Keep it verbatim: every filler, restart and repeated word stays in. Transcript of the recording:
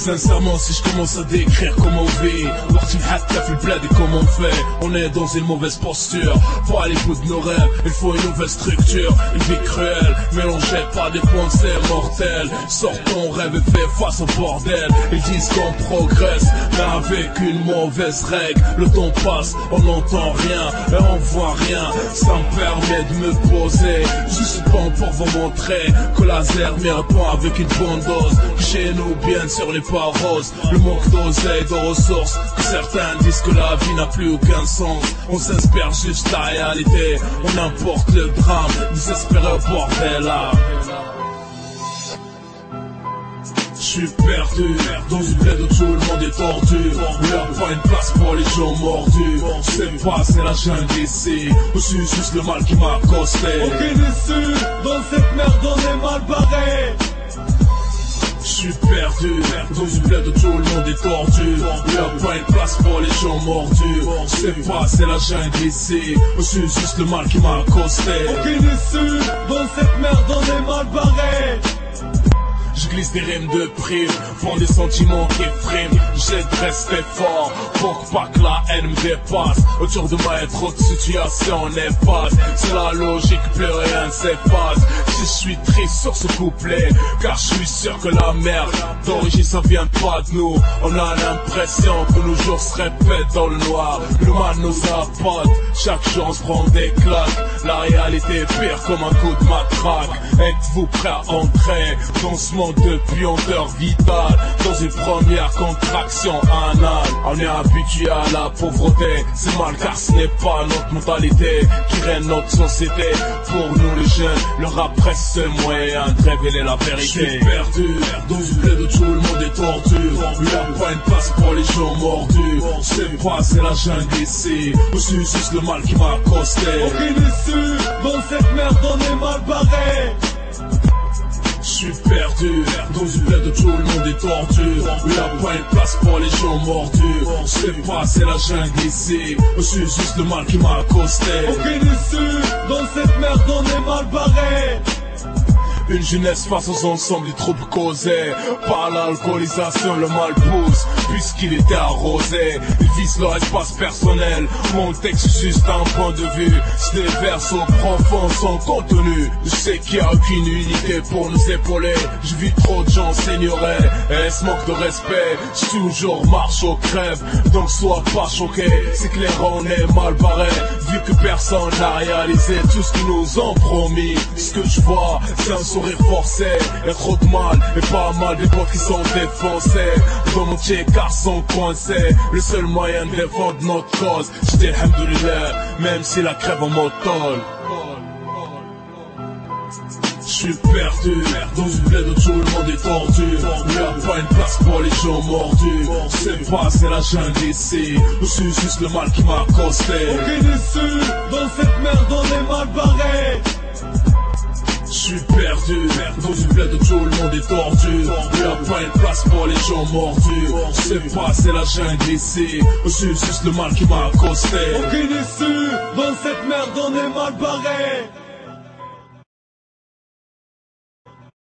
Sincèrement, si je commence à décrire comment on vit, Martin Hatta fait le bled et comment on fait, on est dans une mauvaise posture. Pour aller au bout de nos rêves, il faut une nouvelle structure. Une vie cruelle, mélangée par des pensées mortelles. Sors ton rêve et fais face au bordel. Ils disent qu'on progresse, mais avec une mauvaise règle. Le temps passe, on n'entend rien et on voit rien. Ça me permet de me poser, juste bon pour vous montrer que laser m'y répond avec une bonne dose. Chez nous, bien sûr, les pas roses, le manque d'oseille, de ressources. Que certains disent que la vie n'a plus aucun sens. On s'espère juste la réalité, on importe le drame, désespéré au bordel là. Je suis perdu, dans une bled où tout le monde est tordu. Il n'y a pas une place pour les gens mordus. Je sais pas, c'est la jungle ici, ou c'est juste le mal qui m'a accosté. Aucune issue, dans cette merde on est mal barré. Je suis perdu, dans une bled où tout le monde est tordu. Il n'y a pas une place pour les gens mordus. Je sais pas, c'est la jungle ici, ou c'est juste le mal qui m'a accosté. Aucune issue, dans cette merde on est mal barré. Je glisse des rimes de prime, font des sentiments qui friment. J'aide de rester fort, pour que pas que la haine me dépasse. Autour de moi, il y a trop de situations néfastes. C'est la logique, plus rien ne s'efface. Si je suis triste sur ce couplet, car je suis sûr que la merde d'origine ça vient pas de nous. On a l'impression que nos jours se répètent dans le noir. Le mal nous apporte, chaque jour on se prend des claques. La réalité est pire comme un coup de matraque. Êtes-vous prêts à entrer dans ce monde de puanteur vitale, dans une première contraction anale? On est habitué à la pauvreté, c'est mal car ce n'est pas notre mentalité qui règne notre société. Pour nous les jeunes, le rap reste ce moyen de révéler la vérité. Je suis perdu, dans une bled où tout le monde est tordu. Il n'y a pas une place pour les gens mordus. Je sais pas, c'est la jungle ici, ou c'est juste le mal qui m'a accosté. Aucune issue, dans cette merde on est mal barré. Je suis perdu, dans une bled où tout le monde est tordu. Il n'y a pas une place pour les gens mordus. Je sais pas, c'est la jungle ici, ou c'est juste le mal qui m'a accosté. Aucune issue, dans cette merde on est mal barré. Une jeunesse face aux ensembles des troubles causés par l'alcoolisation, le mal pousse puisqu'il était arrosé. Ils visent leur espace personnel, mon texte est juste un point de vue. C'est des versos profonds sans contenu. Je sais qu'il n'y a aucune unité pour nous épauler. Je vis trop de gens s'ignorer et ce manque de respect. Je toujours marche au crève, donc sois pas choqué. C'est clair, on est mal barré, vu que personne n'a réalisé tout ce qu'ils nous ont promis. Ce que je vois, c'est un sourire forcé, y'a trop de mal et pas mal des potes qui sont défoncés. Dans mon car sont coincés, le seul moyen de défendre notre cause. J'dis alhamdoulilah, même si la crève en m'autole. Je suis perdu, dans une bled où tout le monde est tordu. Il n'y a pas une place pour les gens mordus. Je sais pas, c'est la jungle ici, ou c'est juste le mal qui m'a accosté. Aucune issue, dans cette merde on est mal barré. Je suis perdu, dans une bled où tout le monde est tordu. Il n'y a pas une place pour les gens mordus. Je sais pas, c'est la jungle ici, ou c'est juste le mal qui m'a accosté. Aucune issue, dans cette merde on est mal barré.